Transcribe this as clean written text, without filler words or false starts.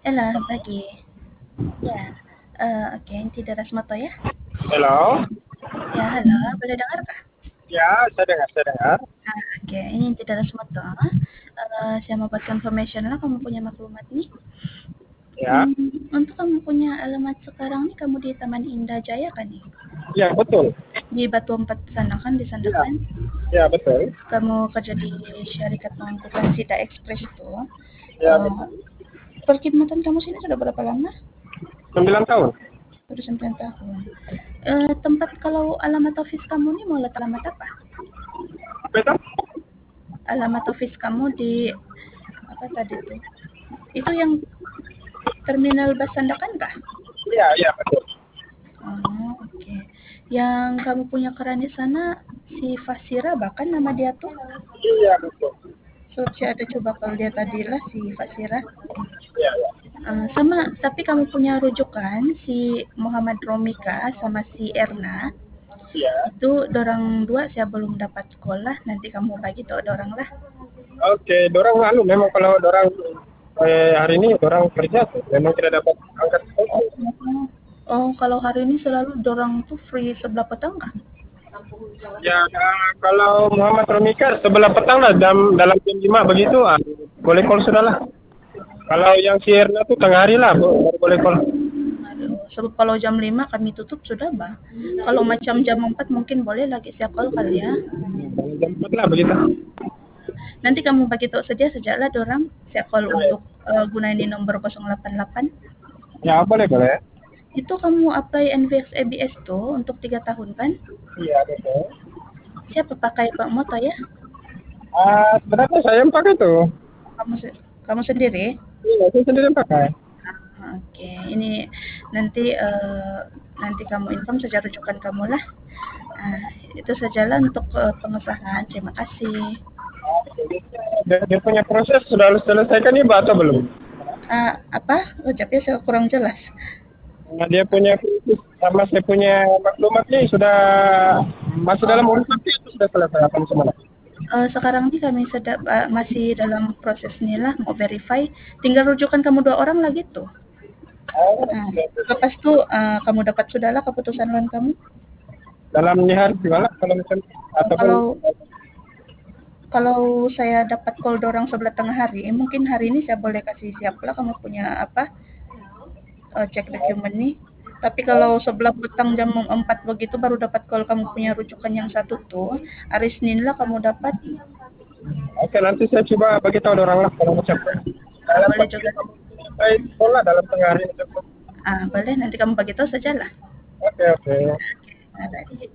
Ela, pagi. Ya, oke, Inti Darasmoto ya. Halo, Ya, halo, boleh dengar kah? ya saya dengar, saya dengar. Oke, ini Inti Darasmoto. Saya mau buat confirmation lah kamu punya maklumat nih. Ya, Untuk kamu punya alamat sekarang nih, kamu di Taman Indah Jaya kan nih? ya betul. Di Batu Empat sana kan, di Ya, Sandakan. ya betul. Kamu kerja di Syarikat Pengangkutan Sida Express tuh. Ya Eh, betul. Perkhidmatan kamu sini sudah berapa lama? 9 tahun. Sudah 9 tahun. Tempat kalau alamat office kamu nih mau letak alamat apa? Apa itu? Alamat office kamu di apa tadi tuh? Itu yang terminal bus Sandakan kah? Iya, iya betul. Oh, oke. Yang kamu punya keran di sana si Fasira bahkan nama dia tuh. Iya betul. So, saya ada coba kalau dia tadi lah si Fasira. Iya, iya. Sama, tapi kamu punya rujukan si Muhammad Romika sama si Erna. Iya. Itu dorang dua saya belum dapat sekolah. Nanti kamu bagi tuh dorang lah. Oke, dorang lalu memang kalau dorang hari ini dorang kerja tuh, memang tidak dapat angkat sekolah. Oh, kalau hari ini selalu dorang tuh free sebelah petang kah? Ya, kalau Muhammad Romika sebelah petang lah, dalam jam 5 begitu, boleh call sudah lah. Kalau yang si Erna tuh tengah hari lah, baru boleh call. Aduh, sebab kalau jam 5 kami tutup sudah bah. Kalau macam jam 4 mungkin boleh lagi saya call kali ya. Jam 4 lah begitu. Nanti kamu bagi tahu saja sejaklah dorang saya call untuk gunain di nomor 088. Ya, boleh, boleh. Itu kamu apply NVX ABS tuh untuk 3 tahun kan? Iya, betul. Siapa pakai Pak Moto ya? Sebenarnya saya yang pakai tuh. Kamu kamu sendiri? Iya, saya sendiri yang pakai. Oke, ini nanti nanti kamu inform saja rujukan kamu lah. Ah, itu sajalah untuk pengesahan. Terima kasih. Dia punya proses sudah selesaikan nih, Mbak, atau belum? Apa? Ucapnya saya kurang jelas. Nah, dia punya proses sama saya punya maklumat nih sudah masih dalam Oh, urusan itu sudah selesai apa semua. sekarang ini kami sedang masih dalam proses inilah mau verify. Tinggal rujukan kamu dua orang lagi tuh. Oh, Nah, lepas tuh kamu dapat sudahlah keputusan loan kamu. dalam hari gimana kalau misalnya Oh, ataupun kalau saya dapat call dorang sebelah tengah hari, mungkin hari ini saya boleh kasih siap lah kamu punya apa cek dokumen nih. Tapi kalau sebelah petang jam 4 begitu baru dapat call kamu punya rujukan yang satu tuh, hari Senin lah kamu dapat. oke, nanti saya coba bagi tahu orang lah kalau macam dalam Boleh juga. selesai sekolah dalam tengah hari itu. Boleh nanti kamu bagi tahu saja lah. Oke, oke. Alright.